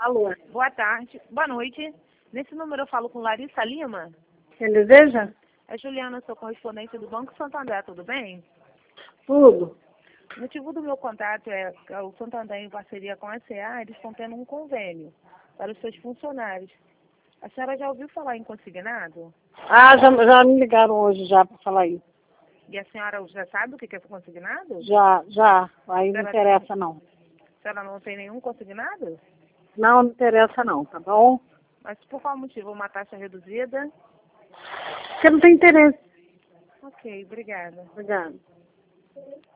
Alô, Boa tarde. Boa noite. Nesse número eu falo com Larissa Lima. quem deseja? É Juliana, sou correspondente do Banco Santander, tudo bem? Tudo. O motivo do meu contato é que o Santander, em parceria com a SEA, eles estão tendo um convênio para os seus funcionários. A senhora já ouviu falar em consignado? Ah, já me ligaram hoje já para falar isso. E a senhora já sabe o que é consignado? Já. Aí não Senhora interessa não. A senhora não tem nenhum consignado? Não interessa não, tá bom? Mas por qual motivo? Uma taxa reduzida? Porque não tem interesse. Ok, obrigada. Obrigada.